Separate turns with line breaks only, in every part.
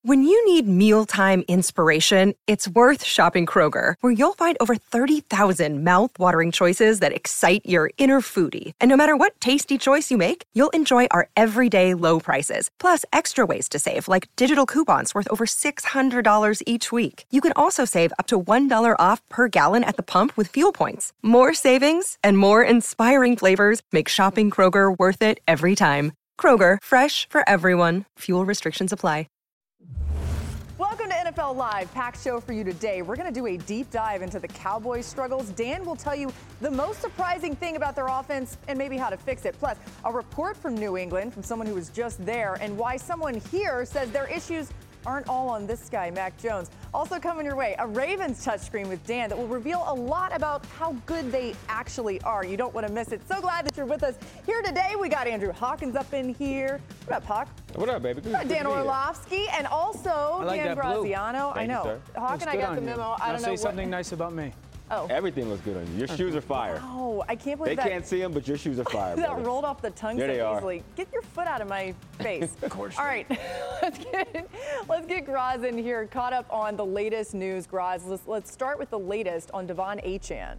When you need mealtime inspiration, it's worth shopping Kroger, where you'll find over 30,000 mouth-watering choices that excite your inner foodie. And no matter what tasty choice you make, you'll enjoy our everyday low prices, plus extra ways to save, like digital coupons worth over $600 each week. You can also save up to $1 off per gallon at the pump with fuel points. More savings and more inspiring flavors make shopping Kroger worth it every time. Kroger, fresh for everyone. Fuel restrictions apply.
Welcome to NFL Live, packed show for you today. We're going to do a deep dive into the Cowboys' struggles. Dan will tell you the most surprising thing about their offense and maybe how to fix it. Plus, a report from New England from someone who was just there and why someone here says their issues aren't all on this guy, Mac Jones. Also coming your way, a Ravens touchscreen with Dan that will reveal a lot about how good they actually are. You don't want to miss it. So glad that you're with us here today. We got Andrew Hawkins up in here. What up, Hawk?
What up, baby? Good
Dan Orlovsky and also Dan Graziano. I know. Hawk and I got the memo. I don't know.
Say something nice about me.
Oh.
Everything looks good on you. Your shoes are fire.
Oh, I can't believe
they can't see them, but your shoes are fire.
That rolled off the tongue so easily. Get your foot out of my face.
Of course.
All right, let's get Graz in here, caught up on the latest news. Graz, let's start with the latest on Devon Achane.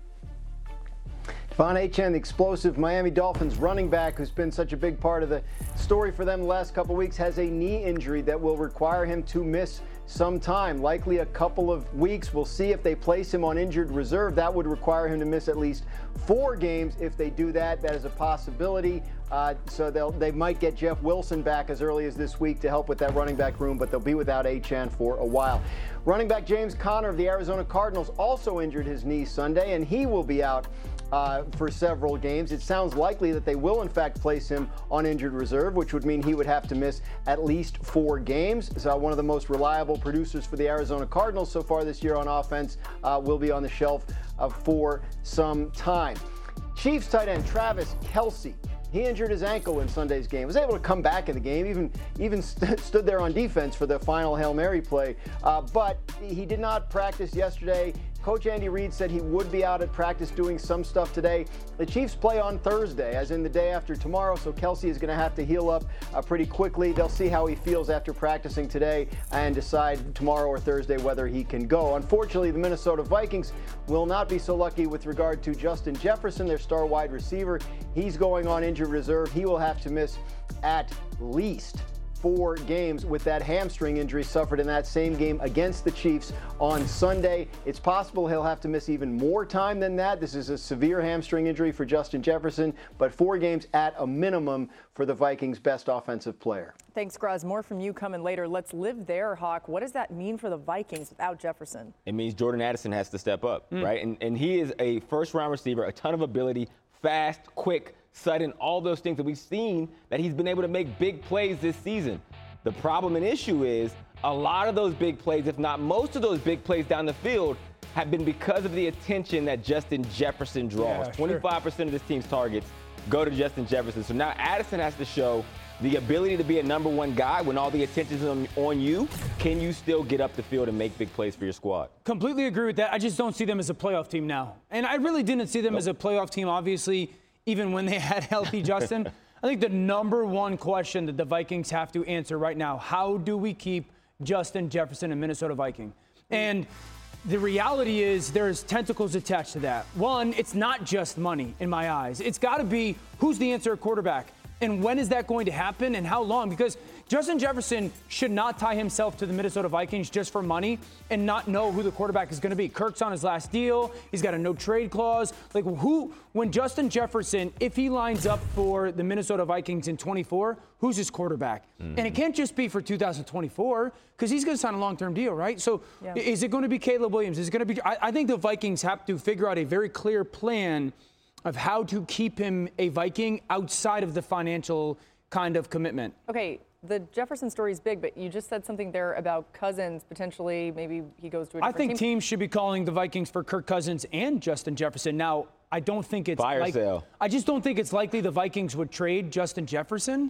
Devon Achane, the explosive Miami Dolphins running back who's been such a big part of the story for them the last couple weeks, has a knee injury that will require him to miss some time, likely a couple of weeks. We'll see if they place him on injured reserve. That would require him to miss at least 4 games. If they do that, that is a possibility. So they might get Jeff Wilson back as early as this week to help with that running back room, but they'll be without Achane for a while. Running back James Conner of the Arizona Cardinals also injured his knee Sunday, and he will be out for several games. It sounds likely that they will in fact place him on injured reserve, which would mean he would have to miss at least 4 games. So one of the most reliable producers for the Arizona Cardinals so far this year on offense will be on the shelf for some time. Chiefs tight end Travis Kelce, he injured his ankle in Sunday's game, was able to come back in the game, even stood there on defense for the final Hail Mary play, but he did not practice yesterday. Coach Andy Reid said he would be out at practice doing some stuff today. The Chiefs play on Thursday, as in the day after tomorrow, so Kelce is going to have to heal up pretty quickly. They'll see how he feels after practicing today and decide tomorrow or Thursday whether he can go. Unfortunately, the Minnesota Vikings will not be so lucky with regard to Justin Jefferson, their star wide receiver. He's going on injured reserve. He will have to miss at least 4 games with that hamstring injury suffered in that same game against the Chiefs on Sunday. It's possible he'll have to miss even more time than that. This is a severe hamstring injury for Justin Jefferson, but 4 games at a minimum for the Vikings' best offensive player.
Thanks, Graz. More from you coming later. Let's live there, Hawk. What does that mean for the Vikings without Jefferson?
It means Jordan Addison has to step up, right? And he is a first-round receiver, a ton of ability, fast, quick, sudden, all those things that we've seen that he's been able to make big plays this season. The problem and issue is a lot of those big plays, if not most of those big plays down the field, have been because of the attention that Justin Jefferson draws. 25% of this team's targets go to Justin Jefferson. So now Addison has to show the ability to be a number 1 guy when all the attention is on you. Can you still get up the field and make big plays for your squad?
Completely agree with that. I just don't see them as a playoff team now. And I really didn't see them as a playoff team, obviously, even when they had healthy Justin. I think the number 1 question that the Vikings have to answer right now, how do we keep Justin Jefferson a Minnesota Viking? And the reality is there's tentacles attached to that. One, it's not just money in my eyes. It's got to be who's the answer at quarterback and when is that going to happen and how long? Because Justin Jefferson should not tie himself to the Minnesota Vikings just for money and not know who the quarterback is going to be. Kirk's on his last deal. He's got a no trade clause. Like when Justin Jefferson, if he lines up for the Minnesota Vikings in 24, who's his quarterback? And it can't just be for 2024 because he's going to sign a long-term deal, right? So is it going to be Caleb Williams? Is it going to be? I think the Vikings have to figure out a very clear plan of how to keep him a Viking outside of the financial kind of commitment.
Okay, the Jefferson story is big, but you just said something there about Cousins potentially. Maybe he goes to a different team.
I think teams should be calling the Vikings for Kirk Cousins and Justin Jefferson. Now, I don't think it's I just don't think it's likely the Vikings would trade Justin Jefferson.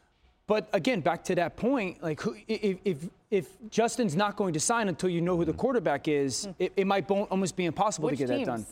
But again, back to that point, like if Justin's not going to sign until you know who the quarterback is, it might almost be impossible to get that done.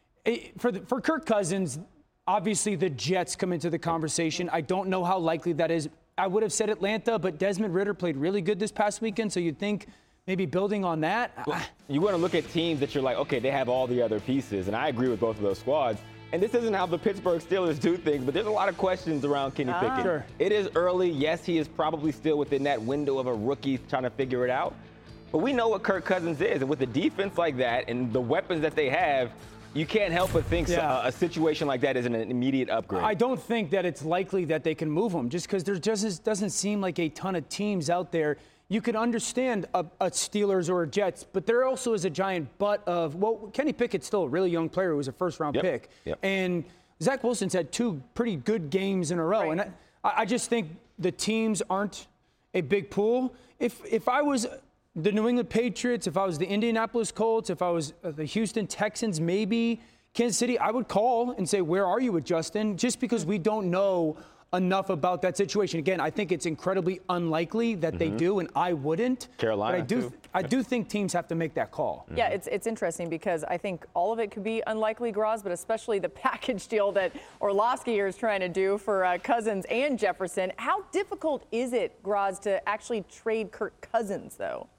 For Kirk Cousins, obviously the Jets come into the conversation. I don't know how likely that is I would have said Atlanta, but Desmond Ridder played really good this past weekend, so you'd think maybe building on that.
Well, you want to look at teams that you're like, okay, they have all the other pieces, and I agree with both of those squads. And this isn't how the Pittsburgh Steelers do things, but there's a lot of questions around Kenny Pickett.
Sure.
It is early. Yes, he is probably still within that window of a rookie trying to figure it out. But we know what Kirk Cousins is, and with a defense like that and the weapons that they have, you can't help but think a situation like that is an immediate upgrade.
I don't think that it's likely that they can move him, just because there just doesn't seem like a ton of teams out there. You could understand a Steelers or a Jets, but there also is a giant butt of, well, Kenny Pickett's still a really young player who was a first-round pick.
Yep.
And Zach Wilson's had 2 pretty good games in a row.
Right.
And I just think the teams aren't a big pool. If I was the New England Patriots, if I was the Indianapolis Colts, if I was the Houston Texans, maybe Kansas City, I would call and say, where are you with Justin? Just because we don't know enough about that situation. Again, I think it's incredibly unlikely that they do, and I wouldn't.
Carolina,
but I do think teams have to make that call.
Yeah, it's interesting because I think all of it could be unlikely, Graz, but especially the package deal that Orlovsky here is trying to do for Cousins and Jefferson. How difficult is it, Graz, to actually trade Kirk Cousins, though?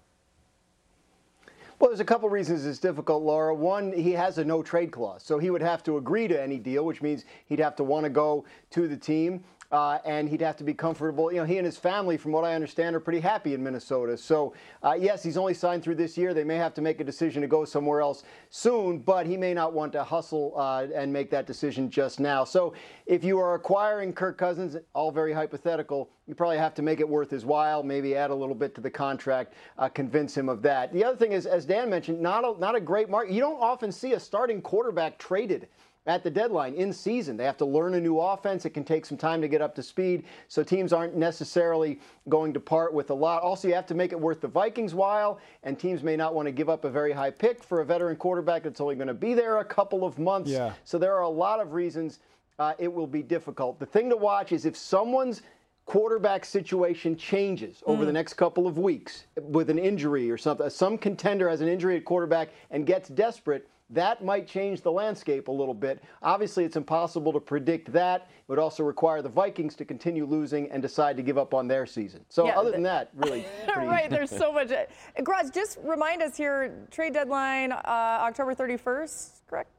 Well, there's a couple reasons it's difficult, Laura. One, he has a no-trade clause, so he would have to agree to any deal, which means he'd have to want to go to the team. And he'd have to be comfortable. You know, he and his family, from what I understand, are pretty happy in Minnesota. So, yes, he's only signed through this year. They may have to make a decision to go somewhere else soon, but he may not want to hustle and make that decision just now. So if you are acquiring Kirk Cousins, all very hypothetical, you probably have to make it worth his while, maybe add a little bit to the contract, convince him of that. The other thing is, as Dan mentioned, not a great market. You don't often see a starting quarterback traded at the deadline in season. They have to learn a new offense. It can take some time to get up to speed, so teams aren't necessarily going to part with a lot. Also, you have to make it worth the Vikings' while, and teams may not want to give up a very high pick for a veteran quarterback that's only going to be there a couple of months.
Yeah.
So there are a lot of reasons it will be difficult. The thing to watch is if someone's quarterback situation changes over the next couple of weeks with an injury or something, some contender has an injury at quarterback and gets desperate, that might change the landscape a little bit. Obviously, it's impossible to predict that. It would also require the Vikings to continue losing and decide to give up on their season. So other than that, really pretty
Right, there's so much. Graz, just remind us here, trade deadline October 31st, correct?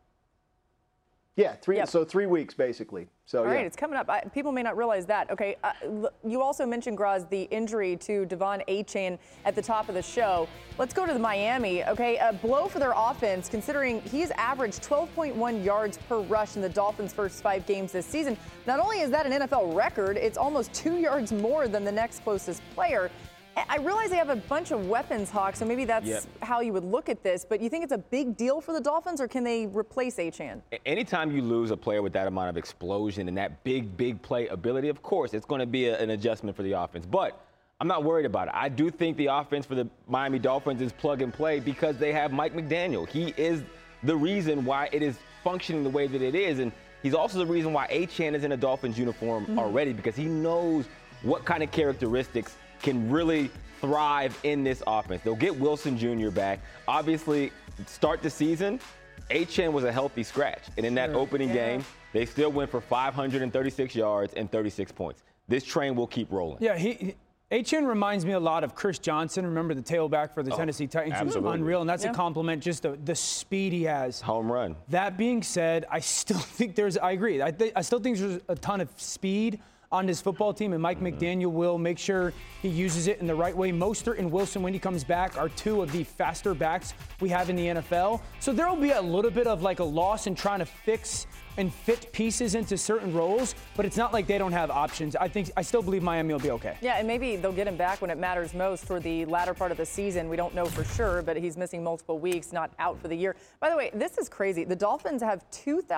Yeah, so 3 weeks basically. So
All right, it's coming up. People may not realize that. Okay, you also mentioned, Graz, the injury to Devon Achane at the top of the show. Let's go to the Miami. Okay, a blow for their offense, considering he's averaged 12.1 yards per rush in the Dolphins' first 5 games this season. Not only is that an NFL record, it's almost 2 yards more than the next closest player. I realize they have a bunch of weapons, Hawk, so maybe that's how you would look at this. But you think it's a big deal for the Dolphins, or can they replace Achane?
Anytime you lose a player with that amount of explosion and that big play ability, of course, it's going to be an adjustment for the offense. But I'm not worried about it. I do think the offense for the Miami Dolphins is plug and play because they have Mike McDaniel. He is the reason why it is functioning the way that it is. And he's also the reason why Achane is in a Dolphins uniform already, because he knows what kind of characteristics can really thrive in this offense. They'll get Wilson Jr. back. Obviously, start the season, Achane was a healthy scratch. And in that opening game, they still went for 536 yards and 36 points. This train will keep rolling.
Yeah, Achane reminds me a lot of Chris Johnson. Remember the tailback for the Tennessee Titans?
Absolutely.
He was unreal, and that's a compliment, just the speed he has.
Home run.
That being said, I still think I agree. I still think there's a ton of speed on this football team, and Mike McDaniel will make sure he uses it in the right way. Mostert and Wilson, when he comes back, are 2 of the faster backs we have in the NFL. So there will be a little bit of like a loss in trying to fix and fit pieces into certain roles, but it's not like they don't have options. I still believe Miami will be okay.
Yeah, and maybe they'll get him back when it matters most for the latter part of the season. We don't know for sure, but he's missing multiple weeks, not out for the year. By the way, this is crazy. The Dolphins have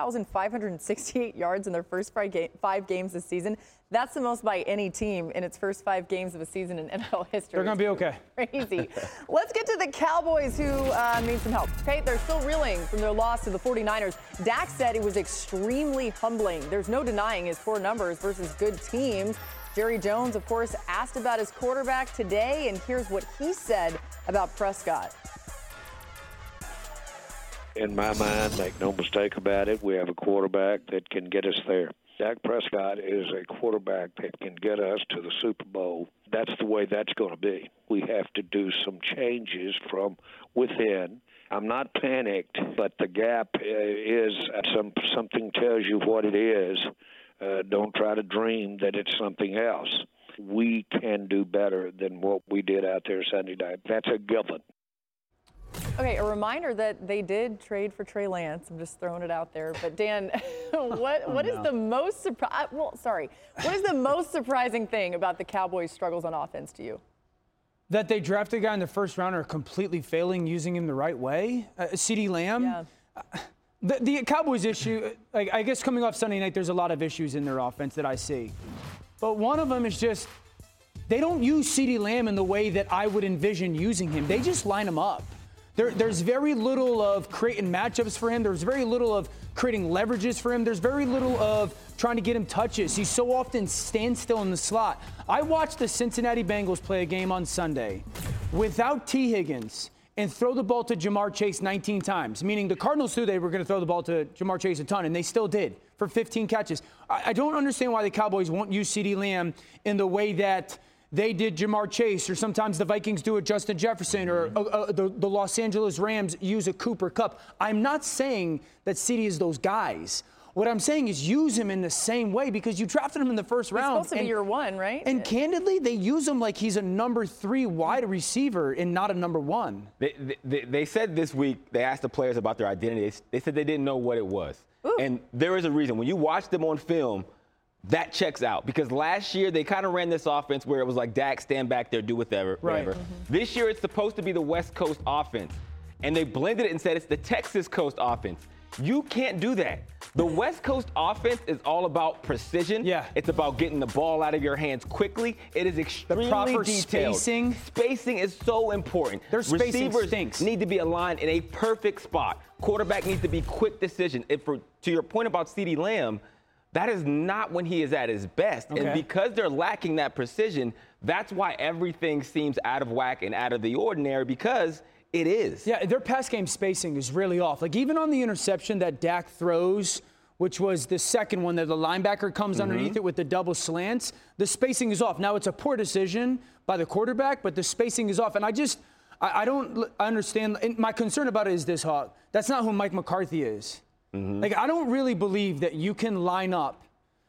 2,568 yards in their first 5 games this season. That's the most by any team in its first 5 games of a season in NFL history.
They're going to be okay.
Crazy. Let's get to the Cowboys, who need some help. Okay, they're still reeling from their loss to the 49ers. Dak said it was extremely humbling. There's no denying his poor numbers versus good teams. Jerry Jones, of course, asked about his quarterback today, and here's what he said about Prescott.
In my mind, make no mistake about it, we have a quarterback that can get us there. Dak Prescott is a quarterback that can get us to the Super Bowl. That's the way that's going to be. We have to do some changes from within. I'm not panicked, but the gap is something tells you what it is. Don't try to dream that it's something else. We can do better than what we did out there Sunday night. That's a given.
Okay, a reminder that they did trade for Trey Lance. I'm just throwing it out there. But Dan, what is the most what is the most surprising thing about the Cowboys' struggles on offense to you?
That they drafted a guy in the first round are completely failing using him the right way. CeeDee Lamb.
Yeah.
The Cowboys issue, I guess coming off Sunday night, there's a lot of issues in their offense that I see. But one of them is just they don't use CeeDee Lamb in the way that I would envision using him. They just line him up. There's very little of creating matchups for him. There's very little of creating leverages for him. There's very little of trying to get him touches. He so often stands still in the slot. I watched the Cincinnati Bengals play a game on Sunday without T. Higgins and throw the ball to Jamar Chase 19 times, meaning the Cardinals knew they were going to throw the ball to Jamar Chase a ton, and they still did for 15 catches. I don't understand why the Cowboys won't use CeeDee Lamb in the way that they did Jamar Chase, or sometimes the Vikings do it Justin Jefferson, or the Los Angeles Rams use a Cooper Kupp. I'm not saying that CeeDee is those guys. What I'm saying is use him in the same way because you drafted him in the first round.
He's supposed to be your one, right?
And candidly, they use him like he's a number 3 wide receiver and not a number 1.
They said this week, they asked the players about their identity. They said they didn't know what it was.
Ooh.
And there is a reason. When you watch them on film, that checks out. Because last year, they kind of ran this offense where it was like, Dak, stand back there, do whatever.
Right.
Mm-hmm. This year, it's supposed to be the West Coast offense. And they blended it and said it's the Texas Coast offense. You can't do that. The West Coast offense is all about precision.
Yeah.
It's about getting the ball out of your hands quickly. It is extremely
proper
detailed.
spacing.
Spacing is so important.
Their spacing
Receivers
stinks.
need to be aligned in a perfect spot. Quarterback needs to be quick decision. To your point about CeeDee Lamb, that is not when he is at his best.
Okay.
And because they're lacking that precision, that's why everything seems out of whack and out of the ordinary, because it is.
Yeah, their pass game spacing is really off. Like even on the interception that Dak throws, which was the second one that the linebacker comes underneath it with the double slants, the spacing is off. Now it's a poor decision by the quarterback, but the spacing is off. And I don't understand. And my concern about it is this, Hawk. That's not who Mike McCarthy is. Like I don't really believe that you can line up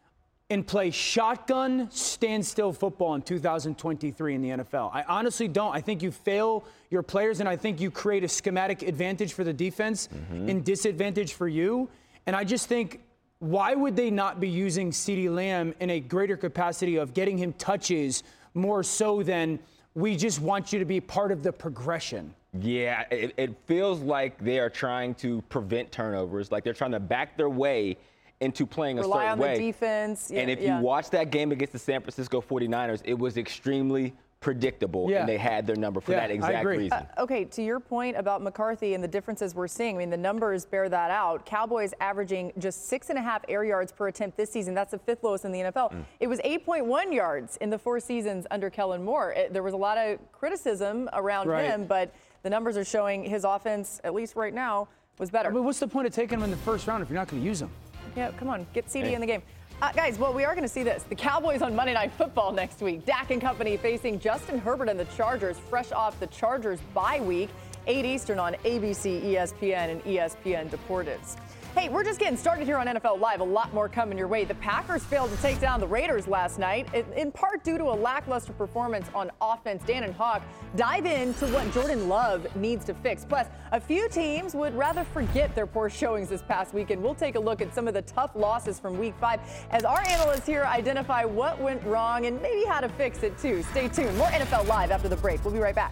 and play shotgun, standstill football in 2023 in the NFL. I honestly don't. I think you fail your players, and I think you create a schematic advantage for the defense and disadvantage for you. And I just think, why would they not be using CeeDee Lamb in a greater capacity of getting him touches more so than we just want you to be part of the progression?
Yeah, it feels like they are trying to prevent turnovers, like they're trying to back their way into playing a certain way.
Rely on the defense.
And if you watch that game against the San Francisco 49ers, it was extremely predictable, and they had their number for that exact reason.
Okay, to your point about McCarthy and the differences we're seeing, I mean, the numbers bear that out. Cowboys averaging just 6.5 air yards per attempt this season. That's the 5th lowest in the NFL. It was 8.1 yards in the 4 seasons under Kellen Moore. There was a lot of criticism around him, but the numbers are showing his offense, at least right now, was better.
I mean, what's the point of taking him in the first round if you're not going to use him?
Yeah, come on, get CeeDee in the game. Guys, well, we are going to see this. The Cowboys on Monday Night Football next week. Dak and company facing Justin Herbert and the Chargers, fresh off the Chargers bye week, 8 Eastern on ABC, ESPN, and ESPN Deportives. Hey, we're just getting started here on NFL Live. A lot more coming your way. The Packers failed to take down the Raiders last night, in part due to a lackluster performance on offense. Dan and Hawk dive into what Jordan Love needs to fix. Plus, a few teams would rather forget their poor showings this past weekend. We'll take a look at some of the tough losses from Week 5 as our analysts here identify what went wrong and maybe how to fix it, too. Stay tuned. More NFL Live after the break. We'll be right back.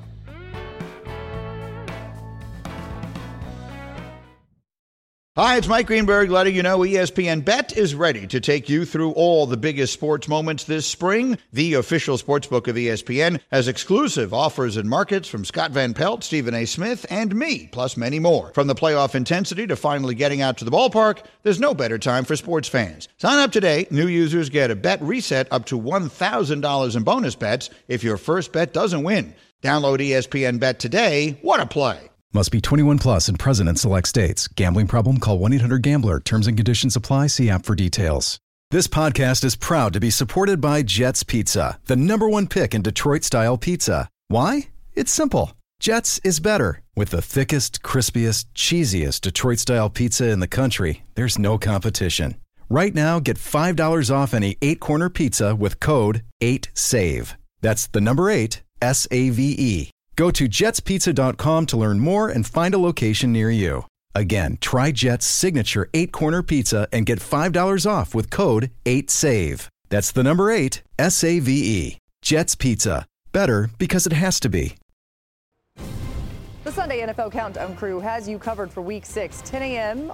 Hi, it's Mike Greenberg letting you know ESPN Bet is ready to take you through all the biggest sports moments this spring. The official sportsbook of ESPN has exclusive offers and markets from Scott Van Pelt, Stephen A. Smith, and me, plus many more. From the playoff intensity to finally getting out to the ballpark, there's no better time for sports fans. Sign up today. New users get a bet reset up to $1,000 in bonus bets if your first bet doesn't win. Download ESPN Bet today. What a play.
Must be 21 plus and present in select states. Gambling problem? Call 1-800-GAMBLER. Terms and conditions apply. See app for details. This podcast is proud to be supported by Jets Pizza, the #1 pick in Detroit-style pizza. Why? It's simple. Jets is better. With the thickest, crispiest, cheesiest Detroit-style pizza in the country, there's no competition. Right now, get $5 off any 8-corner pizza with code 8SAVE. That's the number 8, SAVE. Go to jetspizza.com to learn more and find a location near you. Again, try Jet's signature 8-corner pizza and get $5 off with code 8SAVE. That's the number 8, SAVE. Jet's Pizza. Better because it has to be.
The Sunday NFL Countdown crew has you covered for Week 6, 10 a.m.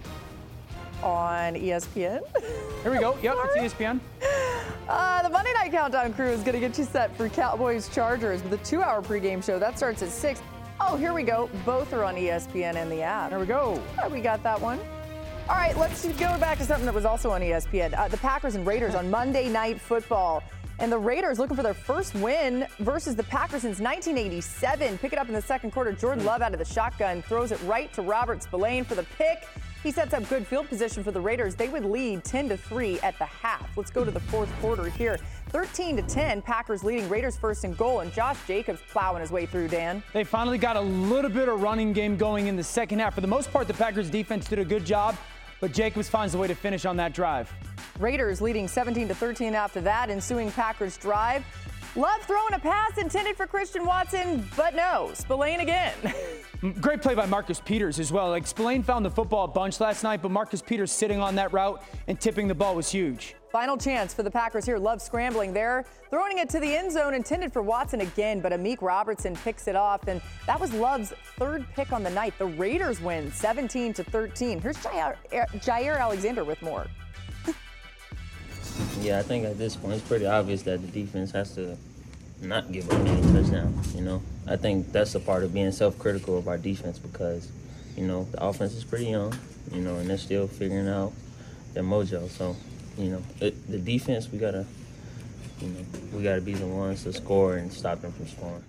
on ESPN.
Here we go. Yep, it's ESPN.
The Monday Night Countdown crew is going to get you set for Cowboys-Chargers with a 2-hour pregame show. That starts at 6. Oh, here we go. Both are on ESPN and the app.
There we go.
We got that one. All right, let's go back to something that was also on ESPN. The Packers and Raiders on Monday Night Football. And the Raiders looking for their first win versus the Packers since 1987. Pick it up in the second quarter. Jordan Love out of the shotgun throws it right to Robert Spillane for the pick. He sets up good field position for the Raiders. They would lead 10-3 at the half. Let's go to the fourth quarter here. 13-10, Packers leading, Raiders first and goal, and Josh Jacobs plowing his way through, Dan.
They finally got a little bit of running game going in the second half. For the most part, the Packers defense did a good job, but Jacobs finds a way to finish on that drive.
Raiders leading 17-13 after that ensuing Packers drive. Love throwing a pass intended for Christian Watson, but no, Spillane again.
Great play by Marcus Peters as well. Like, Spillane found the football a bunch last night, but Marcus Peters sitting on that route and tipping the ball was huge.
Final chance for the Packers here. Love scrambling there, throwing it to the end zone, intended for Watson again, but Amik Robertson picks it off, and that was Love's third pick on the night. The Raiders win 17-13. Here's Jair Alexander with more.
Yeah, I think at this point it's pretty obvious that the defense has to not give up any touchdowns, you know. I think that's a part of being self-critical of our defense because, you know, the offense is pretty young, you know, and they're still figuring out their mojo. So, you know, the defense, we gotta be the ones to score and stop them from scoring.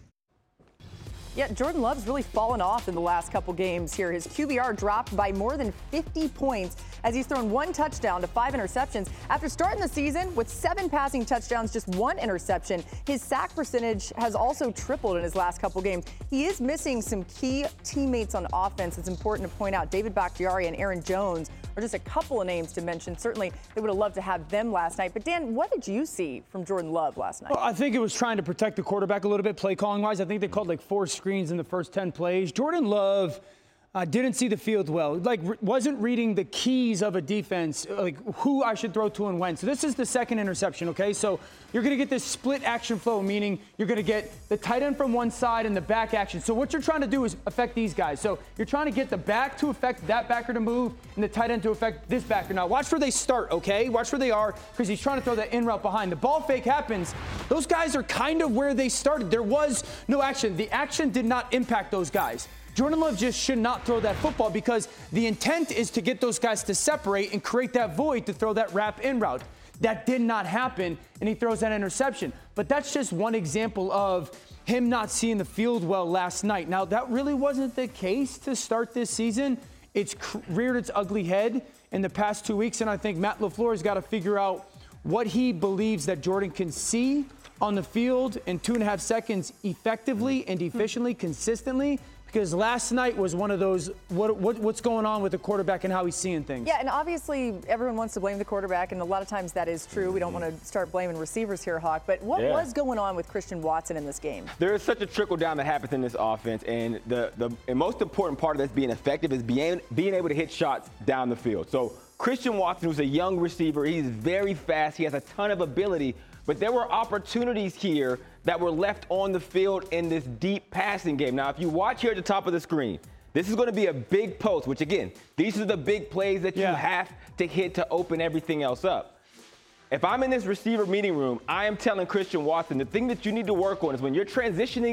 Yeah, Jordan Love's really fallen off in the last couple games here. His QBR dropped by more than 50 points as he's thrown 1 touchdown to 5 interceptions. After starting the season with 7 passing touchdowns, just 1 interception, his sack percentage has also tripled in his last couple games. He is missing some key teammates on offense. It's important to point out David Bakhtiari and Aaron Jones are just a couple of names to mention. Certainly, they would have loved to have them last night. But, Dan, what did you see from Jordan Love last night?
Well, I think it was trying to protect the quarterback a little bit, play calling-wise. I think they called like 4 screens in the first 10 plays. Jordan Love didn't see the field well, wasn't reading the keys of a defense, like who I should throw to and when. So this is the second interception, okay? So you're going to get this split action flow, meaning you're going to get the tight end from one side and the back action. So what you're trying to do is affect these guys. So you're trying to get the back to affect that backer to move and the tight end to affect this backer. Now watch where they start, okay? Watch where they are because he's trying to throw that in route behind. The ball fake happens. Those guys are kind of where they started. There was no action. The action did not impact those guys. Jordan Love just should not throw that football because the intent is to get those guys to separate and create that void to throw that wrap in route. That did not happen, and he throws that interception. But that's just one example of him not seeing the field well last night. Now, that really wasn't the case to start this season. It's reared its ugly head in the past 2 weeks, and I think Matt LaFleur has got to figure out what he believes that Jordan can see on the field in 2.5 seconds effectively and efficiently, consistently. Because last night was one of those, what's going on with the quarterback and how he's seeing things.
Yeah, and obviously everyone wants to blame the quarterback, and a lot of times that is true. We don't want to start blaming receivers here, Hawk. But what was going on with Christian Watson in this game?
There is such a trickle down that happens in this offense, and the most important part of this being effective is being able to hit shots down the field. So Christian Watson, who's a young receiver, he's very fast. He has a ton of ability. But there were opportunities here that were left on the field in this deep passing game. Now, if you watch here at the top of the screen, this is going to be a big post, which, again, these are the big plays that you have to hit to open everything else up. If I'm in this receiver meeting room, I am telling Christian Watson the thing that you need to work on is when you're transitioning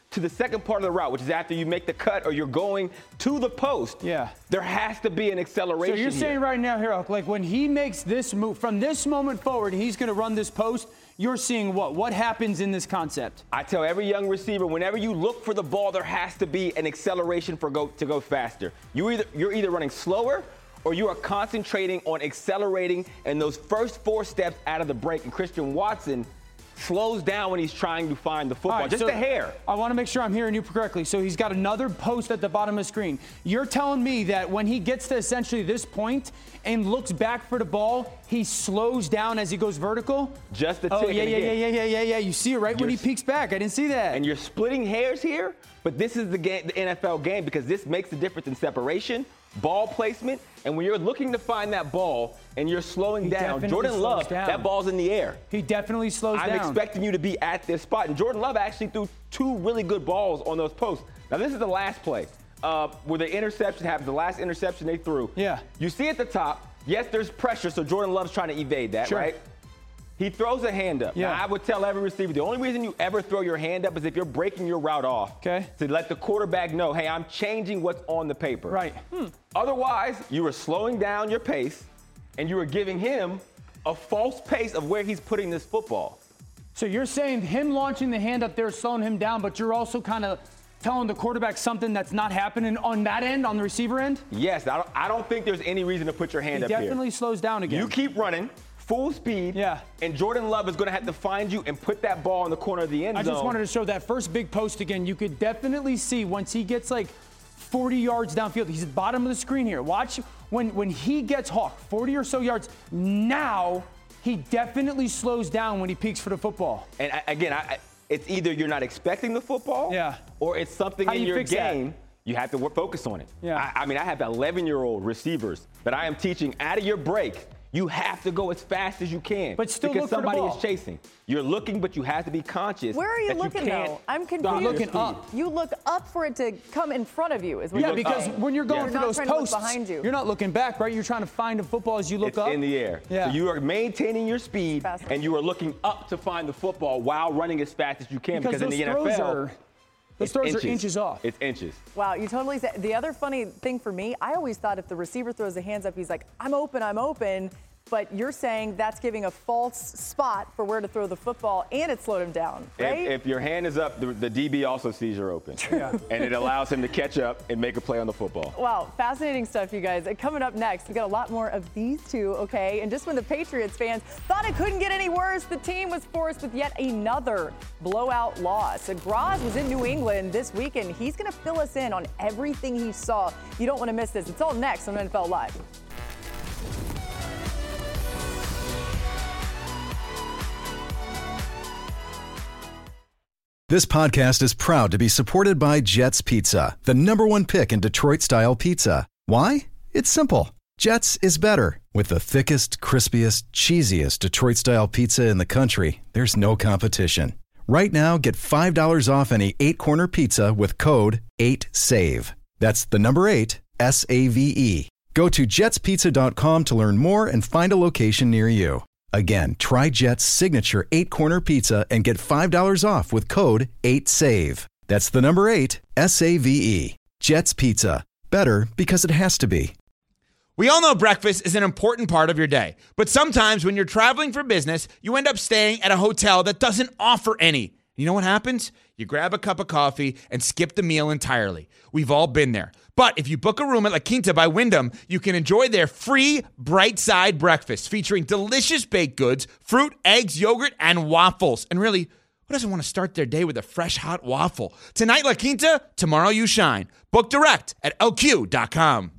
to the second part of the route, which is after you make the cut or you're going to the post, there has to be an acceleration.
So you're saying right now, here, like when he makes this move, from this moment forward, he's going to run this post, you're seeing what? What happens in this concept?
I tell every young receiver, whenever you look for the ball, there has to be an acceleration to go faster. You're either running slower or you are concentrating on accelerating in those first 4 steps out of the break. And Christian Watson slows down when he's trying to find the football,
right,
just
so
a hair.
I want to make sure I'm hearing you correctly. So he's got another post at the bottom of the screen. You're telling me that when he gets to essentially this point and looks back for the ball, he slows down as he goes vertical?
Just a tick.
Oh, yeah. You see it right when he peeks back. I didn't see that.
And you're splitting hairs here, but this is the game, the NFL game, because this makes the difference in separation, ball placement, and when you're looking to find that ball and you're slowing down, Jordan Love, that ball's in the air.
He definitely slows down.
I'm expecting you to be at this spot. And Jordan Love actually threw 2 really good balls on those posts. Now, this is the last play where the interception happened, the last interception they threw.
Yeah.
You see at the top, yes, there's pressure, so Jordan Love's trying to evade that, right? He throws a hand up.
Yeah.
Now, I would tell every receiver, the only reason you ever throw your hand up is if you're breaking your route off. To let the quarterback know, hey, I'm changing what's on the paper.
Right.
Otherwise, you were slowing down your pace, and you were giving him a false pace of where he's putting this football.
So you're saying him launching the hand up there is slowing him down, but you're also kind of telling the quarterback something that's not happening on that end, on the receiver end?
Yes, I don't think there's any reason to put your hand up here.
He definitely slows down again.
You keep running full speed, and Jordan Love is going to have to find you and put that ball in the corner of the end zone.
I just wanted to show that first big post again. You could definitely see once he gets like 40 yards downfield. He's at the bottom of the screen here. Watch when he gets hawked, 40 or so yards. Now he definitely slows down when he peeks for the football.
And again, it's either you're not expecting the football, or it's something in your game. You have to focus on it. I mean, I have 11-year-old receivers that I am teaching out of your break. You have to go as fast as you can.
But still
because
look for the
somebody
ball.
is chasing. You're looking, but you have to be conscious.
Where are you looking, though? I'm confused.
You're looking up.
You look up for it to come in front of you. Is what
because when you're going for those posts,
behind you.
You're not looking back, right? You're trying to find a football as you look up.
It's in the air. So you are maintaining your speed, and you are looking up to find the football while running as fast as you can. Because in the NFL,
those throws are inches off.
It's inches.
Wow, you totally said. The other funny thing for me, I always thought if the receiver throws the hands up, he's like, I'm open. But you're saying that's giving a false spot for where to throw the football, and it slowed him down, right?
If your hand is up, the DB also sees you're open. And it allows him to catch up and make a play on the football.
Wow, fascinating stuff, you guys. Coming up next, we got a lot more of these two, okay? And just when the Patriots fans thought it couldn't get any worse, the team was forced with yet another blowout loss. So Graz was in New England this weekend. He's going to fill us in on everything he saw. You don't want to miss this. It's all next on NFL Live.
This podcast is proud to be supported by Jets Pizza, the #1 pick in Detroit-style pizza. Why? It's simple. Jets is better. With the thickest, crispiest, cheesiest Detroit-style pizza in the country, there's no competition. Right now, get $5 off any 8-corner pizza with code 8SAVE. That's the number 8, S-A-V-E. Go to jetspizza.com to learn more and find a location near you. Again, try Jet's signature 8-corner pizza and get $5 off with code 8SAVE. That's the number 8, S-A-V-E. Jet's Pizza. Better because it has to be.
We all know breakfast is an important part of your day. But sometimes when you're traveling for business, you end up staying at a hotel that doesn't offer any. You know what happens? You grab a cup of coffee and skip the meal entirely. We've all been there. But if you book a room at La Quinta by Wyndham, you can enjoy their free Bright Side breakfast featuring delicious baked goods, fruit, eggs, yogurt, and waffles. And really, who doesn't want to start their day with a fresh, hot waffle? Tonight, La Quinta, tomorrow you shine. Book direct at LQ.com.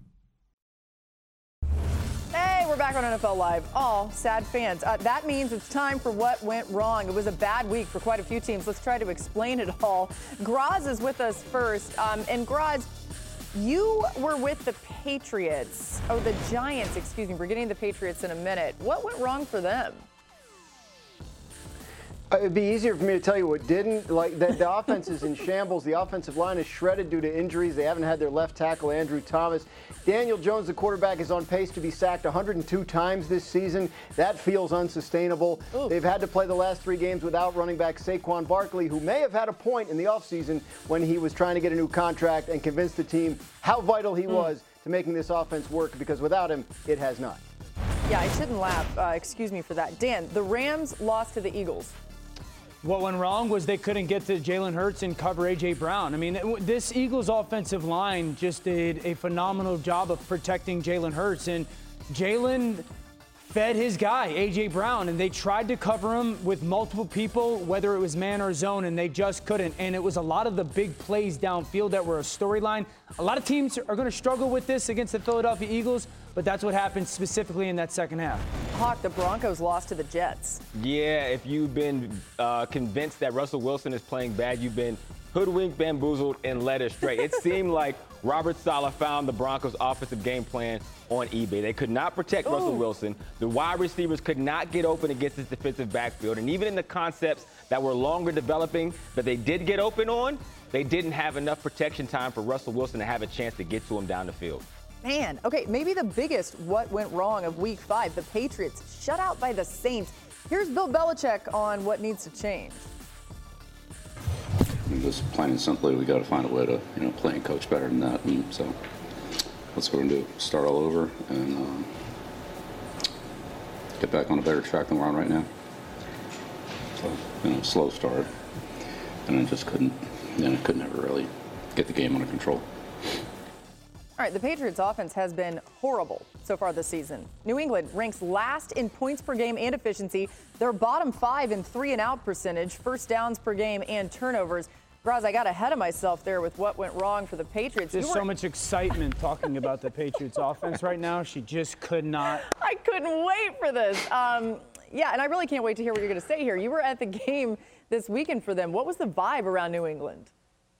We're back on NFL Live. All sad fans. That means it's time for what went wrong. It was a bad week for quite a few teams. Let's try to explain it all. Graz is with us first. And Graz, you were with the Patriots. Oh, the Giants, excuse me. We're getting the Patriots in a minute. What went wrong for them?
It'd be easier for me to tell you what didn't. Like the offense is in shambles. The offensive line is shredded due to injuries. They haven't had their left tackle, Andrew Thomas. Daniel Jones, the quarterback, is on pace to be sacked 102 times this season. That feels unsustainable. Ooh. They've had to play the last 3 games without running back Saquon Barkley, who may have had a point in the offseason when he was trying to get a new contract and convince the team how vital he was to making this offense work, because without him, it has not.
Yeah, I shouldn't laugh. Excuse me for that. Dan, the Rams lost to the Eagles.
What went wrong was they couldn't get to Jalen Hurts and cover A.J. Brown. I mean, this Eagles offensive line just did a phenomenal job of protecting Jalen Hurts. And Jalen fed his guy, A.J. Brown, and they tried to cover him with multiple people, whether it was man or zone, and they just couldn't. And it was a lot of the big plays downfield that were a storyline. A lot of teams are going to struggle with this against the Philadelphia Eagles, but that's what happened specifically in that second half.
Hawk, the Broncos lost to the Jets.
Yeah, if you've been convinced that Russell Wilson is playing bad, you've been hoodwinked, bamboozled, and led astray. It seemed like Robert Saleh found the Broncos' offensive game plan on eBay. They could not protect Russell Wilson. The wide receivers could not get open against his defensive backfield. And even in the concepts that were longer developing that they did get open on, they didn't have enough protection time for Russell Wilson to have a chance to get to him down the field.
Man, okay, maybe the biggest what went wrong of Week 5, the Patriots shut out by the Saints. Here's Bill Belichick on what needs to change.
Just plain and simply, we got to find a way to, play and coach better than that. And so that's what we're going to do. Start all over and get back on a better track than we're on right now. So, slow start, and I just couldn't ever really get the game under control.
All right, the Patriots offense has been horrible so far this season. New England ranks last in points per game and efficiency. They're bottom 5 in 3-and-out percentage, first downs per game, and turnovers. Graz, I got ahead of myself there with what went wrong for the Patriots.
There's so much excitement talking about the Patriots offense right now. She just could not.
I couldn't wait for this. Yeah, and I really can't wait to hear what you're going to say here. You were at the game this weekend for them. What was the vibe around New England?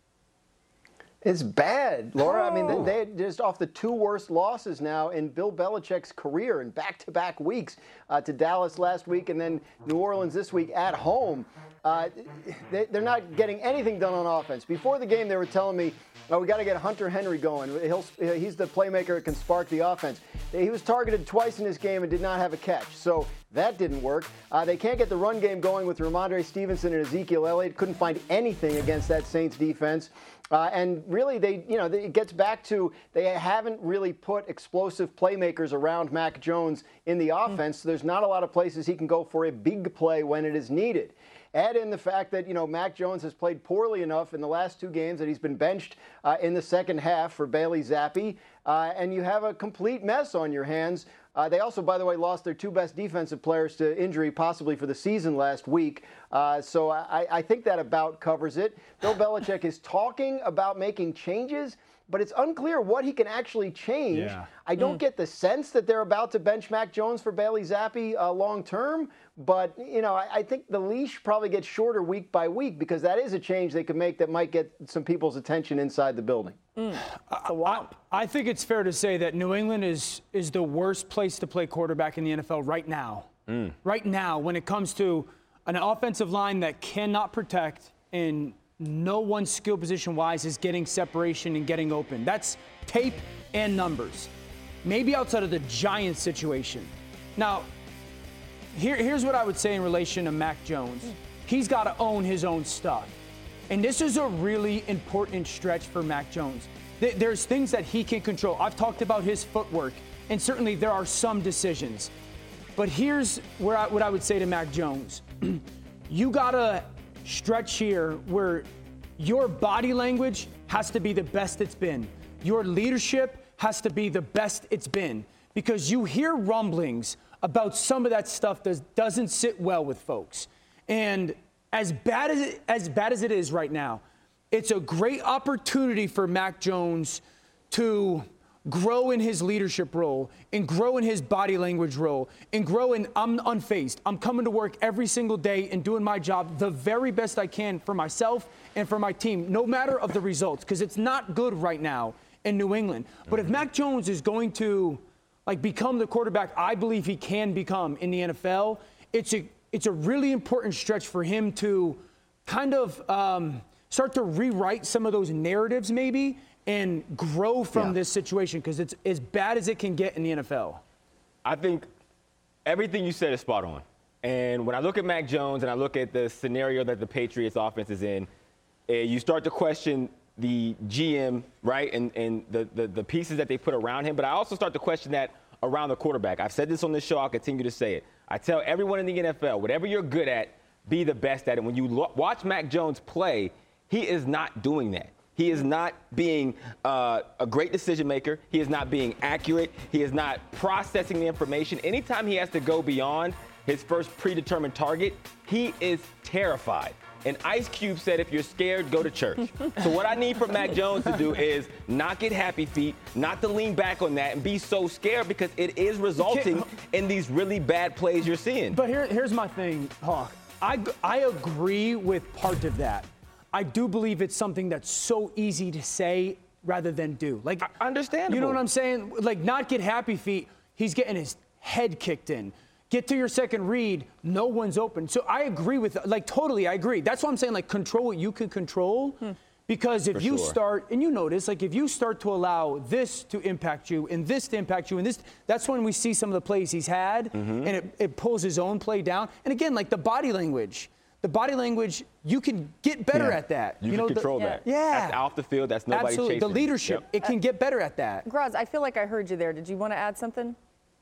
It's bad, Laura. I mean, they're just off the 2 worst losses now in Bill Belichick's career in back-to-back weeks, to Dallas last week and then New Orleans this week at home. They're not getting anything done on offense. Before the game, they were telling me, we got to get Hunter Henry going. He's the playmaker that can spark the offense. He was targeted twice in this game and did not have a catch. So that didn't work. They can't get the run game going with Ramondre Stevenson and Ezekiel Elliott. Couldn't find anything against that Saints defense. And really, it gets back to they haven't really put explosive playmakers around Mac Jones in the offense. So there's not a lot of places he can go for a big play when it is needed. Add in the fact that, Mac Jones has played poorly enough in the last 2 games that he's been benched in the second half for Bailey Zappi, and you have a complete mess on your hands. They also, by the way, lost their 2 best defensive players to injury, possibly for the season last week. So I think that about covers it. Bill Belichick is talking about making changes, but it's unclear what he can actually change. Yeah. I don't get the sense that they're about to bench Mac Jones for Bailey Zappi long term, but I think the leash probably gets shorter week by week because that is a change they could make that might get some people's attention inside the building.
I think it's fair to say that New England is the worst place to play quarterback in the NFL right now. Right now, when it comes to an offensive line that cannot protect and no one skill position-wise is getting separation and getting open. That's tape and numbers. Maybe outside of the Giants situation. Now, here's what I would say in relation to Mac Jones. He's got to own his own stuff. And this is a really important stretch for Mac Jones. There's things that he can control. I've talked about his footwork, and certainly there are some decisions. But here's what I would say to Mac Jones. You got to stretch here where your body language has to be the best it's been. Your leadership has to be the best it's been. Because you hear rumblings about some of that stuff that doesn't sit well with folks. And as bad as it is right now, it's a great opportunity for Mac Jones to grow in his leadership role and grow in his body language role and grow in I'm unfazed. I'm coming to work every single day and doing my job the very best I can for myself and for my team, no matter of the results, because it's not good right now in New England. But if Mac Jones is going to become the quarterback I believe he can become in the NFL, it's it's a really important stretch for him to kind of start to rewrite some of those narratives maybe and grow from this situation, because it's as bad as it can get in the NFL.
I think everything you said is spot on. And when I look at Mac Jones and I look at the scenario that the Patriots offense is in, you start to question the GM, right, and the pieces that they put around him. But I also start to question that around the quarterback. I've said this on this show. I'll continue to say it. I tell everyone in the NFL, whatever you're good at, be the best at it. When you watch Mac Jones play, he is not doing that. He is not being a great decision maker. He is not being accurate. He is not processing the information. Anytime he has to go beyond his first predetermined target, he is terrified. And Ice Cube said, if you're scared, go to church. So what I need from Mac Jones to do is not get happy feet, not to lean back on that and be so scared, because it is resulting in these really bad plays you're seeing.
But here's my thing, Hawk. I agree with part of that. I do believe it's something that's so easy to say rather than do. Like,
understandable.
You know what I'm saying? Like, not get happy feet. He's getting his head kicked in. Get to your second read, no one's open. So I agree with, like, totally, I agree. That's why I'm saying, like, control what you can control. Because if you start, and you notice, like, if you start to allow this to impact you and this to impact you and this, that's when we see some of the plays he's had, and it pulls his own play down. And again, like, the body language, you can get better at that.
You can control that.
Yeah.
That's off the field. That's nobody
Absolutely.
chasing.
The leadership, it can get better at that.
Graz, I feel like I heard you there. Did you want to add something?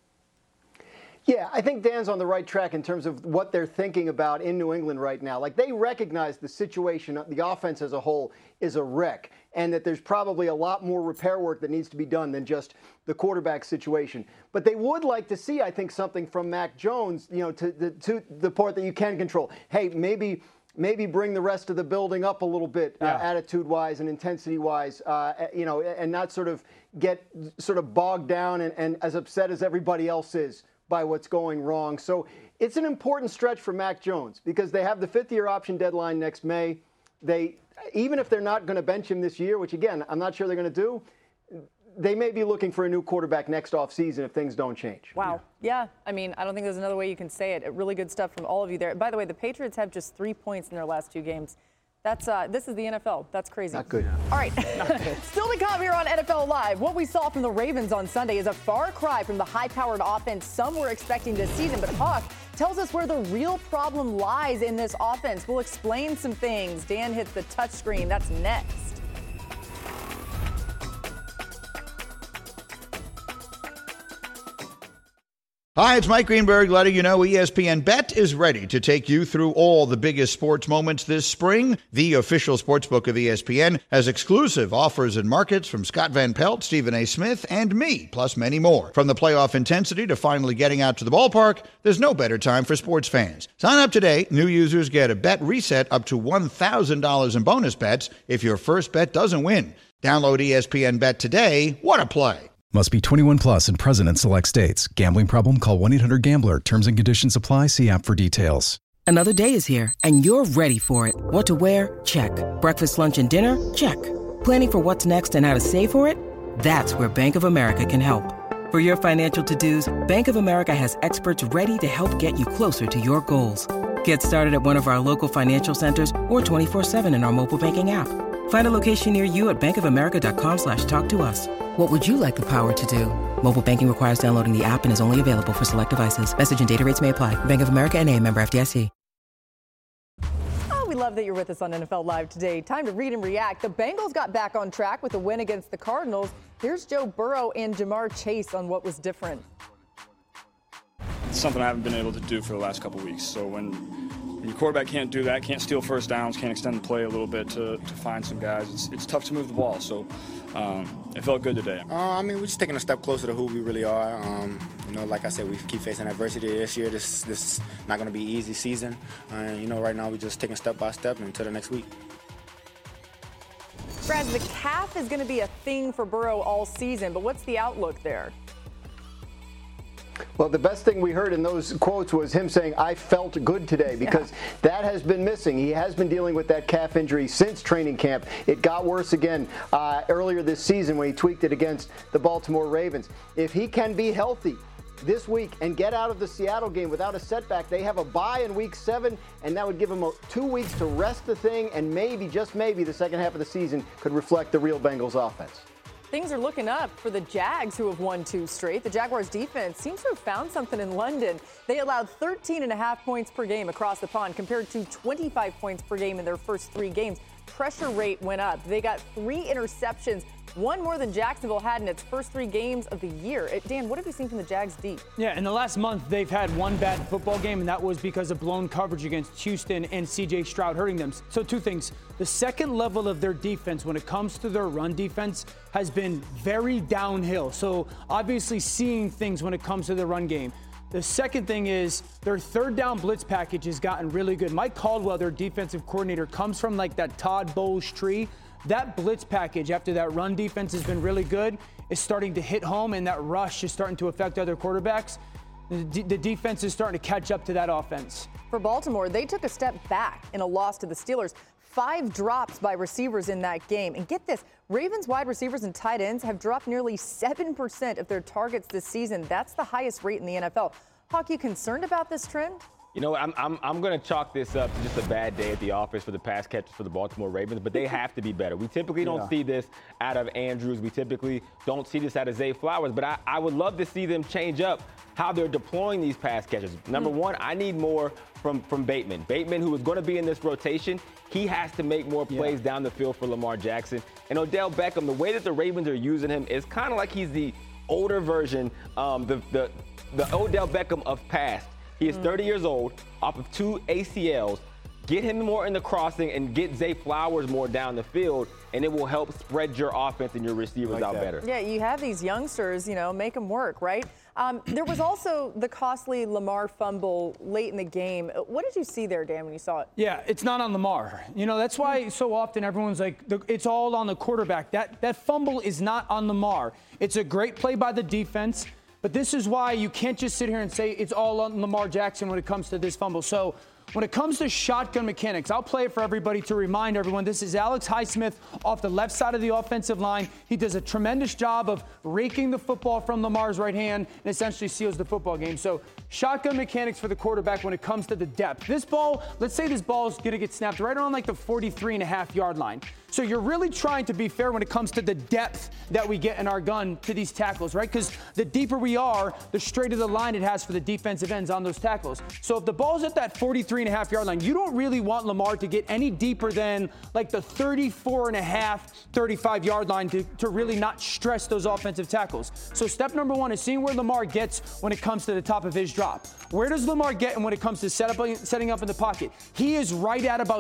Yeah, I think Dan's on the right track in terms of what they're thinking about in New England right now. Like, they recognize the situation, the offense as a whole is a wreck, and that there's probably a lot more repair work that needs to be done than just the quarterback situation. But they would like to see, I think, something from Mac Jones, you know, to the part that you can control. Hey, maybe bring the rest of the building up a little bit, attitude-wise and intensity-wise, you know, and not sort of get sort of bogged down and as upset as everybody else is by what's going wrong. So it's an important stretch for Mac Jones, because they have the fifth-year option deadline next May. Even if they're not going to bench him this year, which, again, I'm not sure they're going to do, they may be looking for a new quarterback next offseason if things don't change.
Wow. Yeah. I mean, I don't think there's another way you can say it. Really good stuff from all of you there. By the way, the Patriots have just 3 points in their last 2 games. This is the NFL. That's crazy.
Not good.
All right. Still to come here on NFL Live. What we saw from the Ravens on Sunday is a far cry from the high-powered offense some were expecting this season. But Hawk tells us where the real problem lies in this offense. We'll explain some things. Dan hits the touchscreen. That's next.
Hi, it's Mike Greenberg letting you know ESPN Bet is ready to take you through all the biggest sports moments this spring. The official sportsbook of ESPN has exclusive offers and markets from Scott Van Pelt, Stephen A. Smith, and me, plus many more. From the playoff intensity to finally getting out to the ballpark, there's no better time for sports fans. Sign up today. New users get a bet reset up to $1,000 in bonus bets if your first bet doesn't win. Download ESPN Bet today. What a play.
Must be 21 plus and present in select states. Gambling problem? Call 1-800-GAMBLER. Terms and conditions apply. See app for details.
Another day is here, and you're ready for it. What to wear? Check. Breakfast, lunch, and dinner? Check. Planning for what's next and how to save for it? That's where Bank of America can help. For your financial to-dos, Bank of America has experts ready to help get you closer to your goals. Get started at one of our local financial centers or 24/7 in our mobile banking app. Find a location near you at bankofamerica.com/talktous. What would you like the power to do? Mobile banking requires downloading the app and is only available for select devices. Message and data rates may apply. Bank of America N.A., member FDIC.
Oh, we love that you're with us on NFL Live today. Time to read and react. The Bengals got back on track with a win against the Cardinals. Here's Joe Burrow and Jamar Chase on what was different.
It's something I haven't been able to do for the last couple weeks. So when your quarterback can't do that, can't steal first downs, can't extend the play a little bit to find some guys, it's tough to move the ball. So it felt good today.
I mean, we're just taking a step closer to who we really are. You know, like I said, we keep facing adversity this year. This is not going to be an easy season. You know, right now we're just taking step by step until the next week.
Brad, the calf is going to be a thing for Burrow all season, but what's the outlook there?
Well, the best thing we heard in those quotes was him saying, I felt good today, because that has been missing. He has been dealing with that calf injury since training camp. It got worse again earlier this season when he tweaked it against the Baltimore Ravens. If he can be healthy this week and get out of the Seattle game without a setback, they have a bye in week 7, and that would give them 2 weeks to rest the thing, and maybe, just maybe, the second half of the season could reflect the real Bengals offense.
Things are looking up for the Jags, who have won 2 straight. The Jaguars' defense seems to have found something in London. They allowed 13.5 points per game across the pond compared to 25 points per game in their first 3 games. Pressure rate went up. They got 3 interceptions, one more than Jacksonville had in its first 3 games of the year. Dan, what have you seen from the Jags deep?
Yeah, in the last month, they've had one bad football game, and that was because of blown coverage against Houston and C.J. Stroud hurting them. So 2 things. The second level of their defense, when it comes to their run defense, has been very downhill. So obviously seeing things when it comes to the run game. The second thing is their third down blitz package has gotten really good. Mike Caldwell, their defensive coordinator, comes from like that Todd Bowles tree. That blitz package, after that run defense has been really good, is starting to hit home, and that rush is starting to affect other quarterbacks. The defense is starting to catch up to that offense.
For Baltimore, they took a step back in a loss to the Steelers. 5 drops by receivers in that game. And get this, Ravens wide receivers and tight ends have dropped nearly 7% of their targets this season. That's the highest rate in the NFL. Hawk, you concerned about this trend?
You know, I'm going to chalk this up to just a bad day at the office for the pass catchers for the Baltimore Ravens, but they have to be better. We typically don't see this out of Andrews. We typically don't see this out of Zay Flowers, but I would love to see them change up how they're deploying these pass catchers. Number one, I need more from Bateman. Bateman, who is going to be in this rotation, he has to make more plays down the field for Lamar Jackson. And Odell Beckham, the way that the Ravens are using him is kind of like he's the older version, the Odell Beckham of past. He is 30 years old, off of 2 ACLs. Get him more in the crossing and get Zay Flowers more down the field, and it will help spread your offense and your receivers out better.
Yeah, you have these youngsters, make them work, right? There was also the costly Lamar fumble late in the game. What did you see there, Dan, when you saw it?
Yeah, it's not on Lamar. That's why so often everyone's like, it's all on the quarterback. That fumble is not on Lamar. It's a great play by the defense. But this is why you can't just sit here and say it's all on Lamar Jackson when it comes to this fumble. So when it comes to shotgun mechanics, I'll play it for everybody to remind everyone. This is Alex Highsmith off the left side of the offensive line. He does a tremendous job of raking the football from Lamar's right hand and essentially seals the football game. So shotgun mechanics for the quarterback when it comes to the depth. This ball, let's say this ball is going to get snapped right around like the 43.5-yard line. So you're really trying to be fair when it comes to the depth that we get in our gun to these tackles, right? Because the deeper we are, the straighter the line it has for the defensive ends on those tackles. So if the ball's at that 43.5-yard line, you don't really want Lamar to get any deeper than like the 34.5, 35-yard line to really not stress those offensive tackles. So step number 1 is seeing where Lamar gets when it comes to the top of his drop. Where does Lamar get when it comes to setting up in the pocket? He is right at about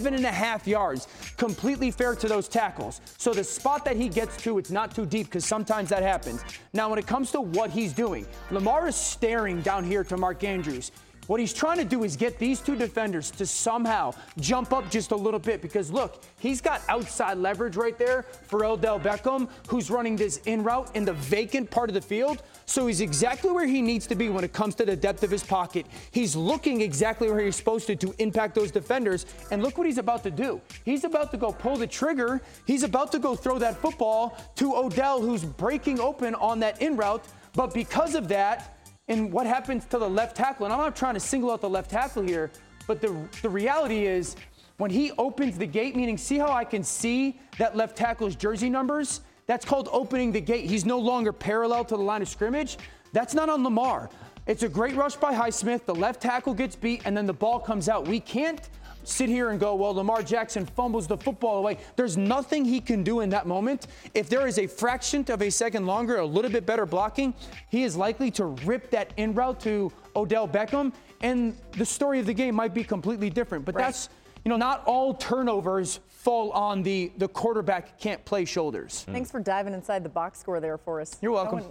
7.5 yards, completely fair to those tackles. So the spot that he gets to, it's not too deep because sometimes that happens. Now, when it comes to what he's doing, Lamar is staring down here to Mark Andrews. What he's trying to do is get these 2 defenders to somehow jump up just a little bit because, look, he's got outside leverage right there for Odell Beckham, who's running this in route in the vacant part of the field. So he's exactly where he needs to be when it comes to the depth of his pocket. He's looking exactly where he's supposed to impact those defenders. And look what he's about to do. He's about to go pull the trigger. He's about to go throw that football to Odell, who's breaking open on that in route. But because of that, and what happens to the left tackle, and I'm not trying to single out the left tackle here, but the reality is when he opens the gate, meaning see how I can see that left tackle's jersey numbers? That's called opening the gate. He's no longer parallel to the line of scrimmage. That's not on Lamar. It's a great rush by Highsmith. The left tackle gets beat, and then the ball comes out. We can't sit here and go, well, Lamar Jackson fumbles the football away. There's nothing he can do in that moment. If there is a fraction of a second longer, a little bit better blocking, he is likely to rip that in route to Odell Beckham, and the story of the game might be completely different. But that's, not all turnovers fall on the quarterback can't play shoulders.
Thanks for diving inside the box score there for us.
You're welcome.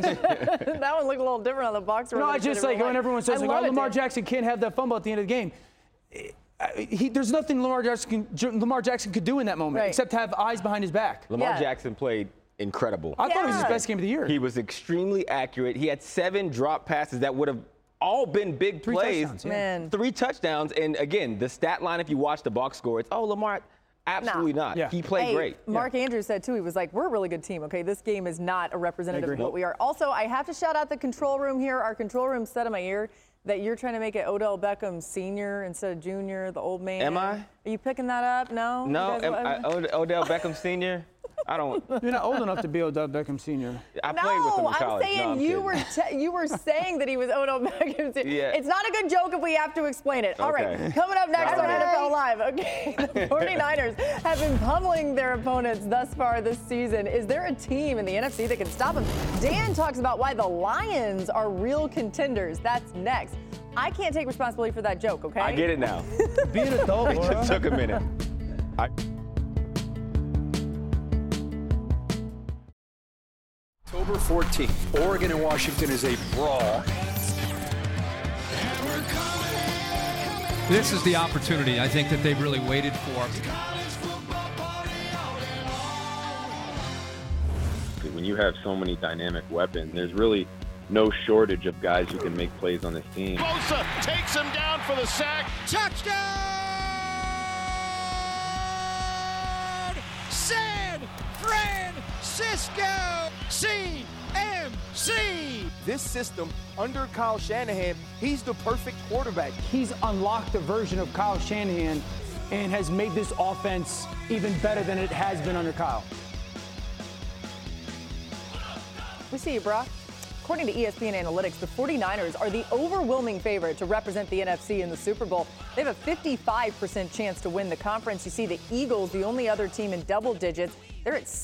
That one looked a little different on the box score.
I just like when everyone says, Lamar Jackson can't have that fumble at the end of the game. There's nothing Lamar Jackson could do in that moment except have eyes behind his back.
Lamar Jackson played incredible.
I thought it was his best game of the year.
He was extremely accurate. He had 7 drop passes that would have all been big plays.
3 touchdowns.
Man. 3 touchdowns. And again, the stat line, if you watch the box score, it's, Lamar Absolutely not.
Yeah.
He played great.
Mark Andrews said, too, he was like, we're a really good team, okay? This game is not a representative of what we are. Also, I have to shout out the control room here. Our control room said in my ear that you're trying to make it Odell Beckham Sr. instead of Jr., the old man.
Am I?
Are you picking that up? No?
No, Odell Beckham Sr.? I don't.
You're not old enough to be Odell Beckham Sr.
I played with him in college.
I'm saying you were saying that he was Odell Beckham Sr.
Yeah.
It's not a good joke if we have to explain it. All right, coming up next on NFL Live. Okay, the 49ers have been pummeling their opponents thus far this season. Is there a team in the NFC that can stop them? Dan talks about why the Lions are real contenders. That's next. I can't take responsibility for that joke, okay?
I get it now.
Be an adult,
It just took a minute.
October 14th, Oregon and Washington is a brawl.
This is the opportunity I think that they've really waited for.
When you have so many dynamic weapons, there's really no shortage of guys who can make plays on this team.
Bosa takes him down for the sack. Touchdown! San Francisco! CMC!
This system, under Kyle Shanahan, he's the perfect quarterback.
He's unlocked a version of Kyle Shanahan and has made this offense even better than it has been under Kyle.
We see you, Brock. According to ESPN Analytics, the 49ers are the overwhelming favorite to represent the NFC in the Super Bowl. They have a 55% chance to win the conference. You see the Eagles, the only other team in double digits, they're at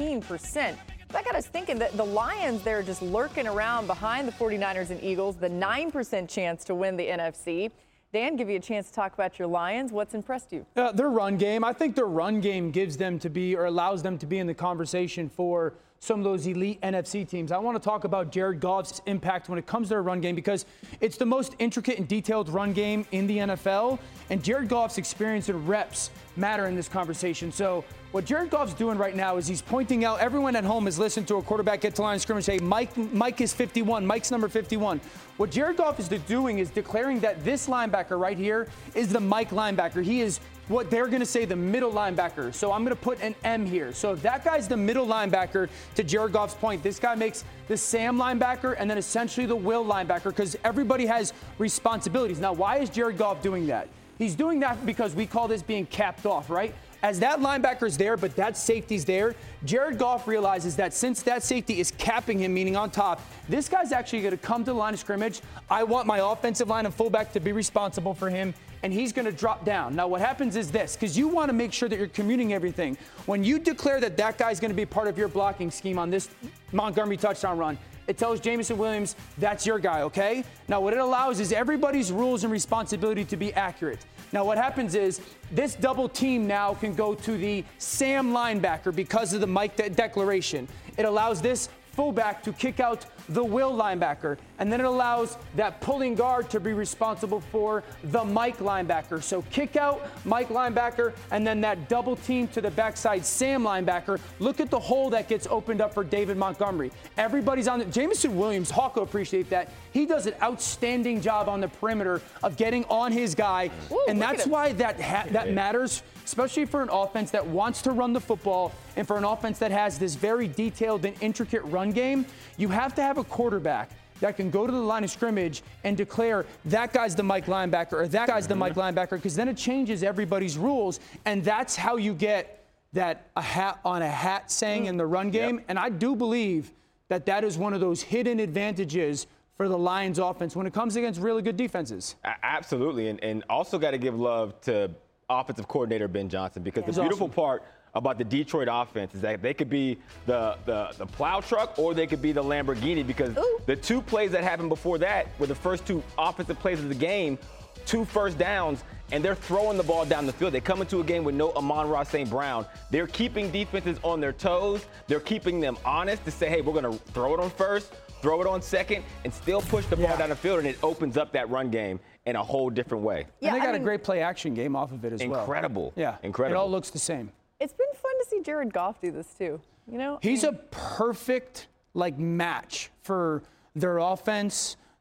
16%. That got us thinking that the Lions, they're just lurking around behind the 49ers and Eagles, the 9% chance to win the NFC. Dan, give you a chance to talk about your Lions. What's impressed you?
Their run game. I think their run game gives them to be, or allows them to be in the conversation for some of those elite NFC teams. I want to talk about Jared Goff's impact when it comes to their run game because it's the most intricate and detailed run game in the NFL, and Jared Goff's experience and reps matter in this conversation. So what Jared Goff's doing right now is he's pointing out, everyone at home has listened to a quarterback get to line of scrimmage say, Mike is 51, Mike's number 51. What Jared Goff is doing is declaring that this linebacker right here is the Mike linebacker. He is what they're going to say the middle linebacker. So I'm going to put an M here. So if that guy's the middle linebacker, to Jared Goff's point, this guy makes the Sam linebacker and then essentially the Will linebacker because everybody has responsibilities. Now, why is Jared Goff doing that? He's doing that because we call this being capped off, right? As that linebacker's there, but that safety's there, Jared Goff realizes that since that safety is capping him, meaning on top, this guy's actually going to come to the line of scrimmage. I want my offensive line and fullback to be responsible for him, and he's going to drop down. Now, what happens is this, because you want to make sure that you're commuting everything. When you declare that that guy's going to be part of your blocking scheme on this Montgomery touchdown run, it tells Jameson Williams, that's your guy, okay? Now, what it allows is everybody's rules and responsibility to be accurate. Now, what happens is this double team now can go to the Sam linebacker because of the Mike declaration. It allows this fullback to kick out the Will linebacker, and then it allows that pulling guard to be responsible for the Mike linebacker. So kick out Mike linebacker, and then that double team to the backside Sam linebacker. Look at the hole that gets opened up for David Montgomery. Everybody's on the Jameson Williams. Hawk will appreciate that. He does an outstanding job on the perimeter of getting on his guy, and that's why that matters, especially for an offense that wants to run the football and for an offense that has this very detailed and intricate run game. You have to have a quarterback that can go to the line of scrimmage and declare that guy's the Mike linebacker or that guy's the Mike linebacker, because then it changes everybody's rules, and that's how you get that a hat on a hat saying in the run game. And I do believe that that is one of those hidden advantages for the Lions offense when it comes against really good defenses.
Absolutely, and also got to give love to offensive coordinator Ben Johnson, because the beautiful part about the Detroit offense is that they could be the plow truck or they could be the Lamborghini, because the two plays that happened before that were the first two offensive plays of the game, 2 first downs, and they're throwing the ball down the field. They come into a game with no Amon-Ra St. Brown. They're keeping defenses on their toes. They're keeping them honest to say, hey, we're going to throw it on first, throw it on second, and still push the ball down the field, and it opens up that run game in a whole different way.
Yeah, and they got a great play action game off of it as well.
Incredible.
Yeah,
incredible.
It all looks the same.
It's been fun to see Jared Goff do this too. You know,
he's a perfect match for their offense,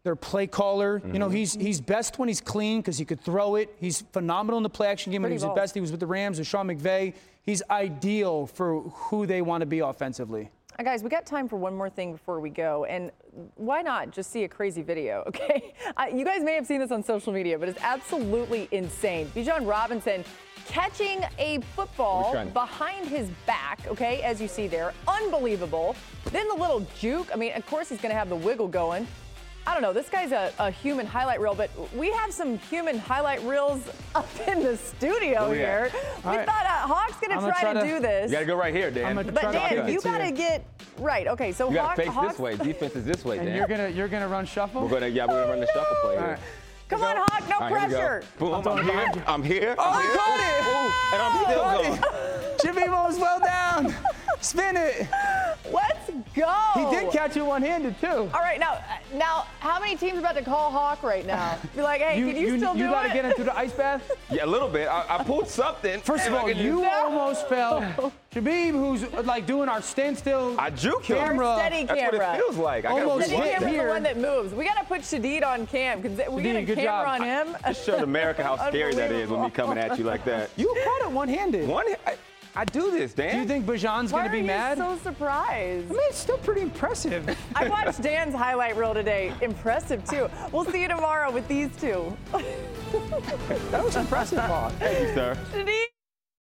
their play caller. You know, he's best when he's clean because he could throw it. He's phenomenal in the play action game. When he was at best, he was with the Rams with Sean McVay. He's ideal for who they want to be offensively.
Guys, we got time for one more thing before we go, and why not just see a crazy video, okay? You guys may have seen this on social media, but it's absolutely insane. Bijan Robinson catching a football behind his back, okay, as you see there. Unbelievable. Then the little juke. I mean, of course he's going to have the wiggle going. I don't know, this guy's a human highlight reel, but we have some human highlight reels up in the studio here. We thought Hawk's going to try to do this.
You got to go right here, Dan.
But Dan, you got to get right. Okay, so
you got to face
Hawk's
this way. Defense is this way, Dan.
And you're gonna run shuffle?
We're going to run the shuffle play here.
Come on, Hawk, no pressure.
Boom, I'm here.
Oh, he caught it!
And I'm still going.
Jimmy was well down. Spin it.
Let's go.
He did catch it one-handed, too.
All right, now, how many teams are about to call Hawk right now? Be like, hey, can you still do it?
You got to get into the ice bath?
Yeah, a little bit. I pulled something.
First of all, you almost fell. Shabib, who's like doing our standstill camera.
Steady
That's
camera.
what it feels like.
Almost hit here. The one that moves. We got to put Shadid on cam because we get a camera on him.
Just showed America how scary that is when we coming at you like that.
You caught it one-handed.
I do this, Dan.
Do you think Bijan's going to be mad?
Why are you so surprised?
I mean, it's still pretty impressive.
I watched Dan's highlight reel today. Impressive, too. We'll see you tomorrow with these two.
That was impressive, Hawk.
Thank you, sir.
Shadid.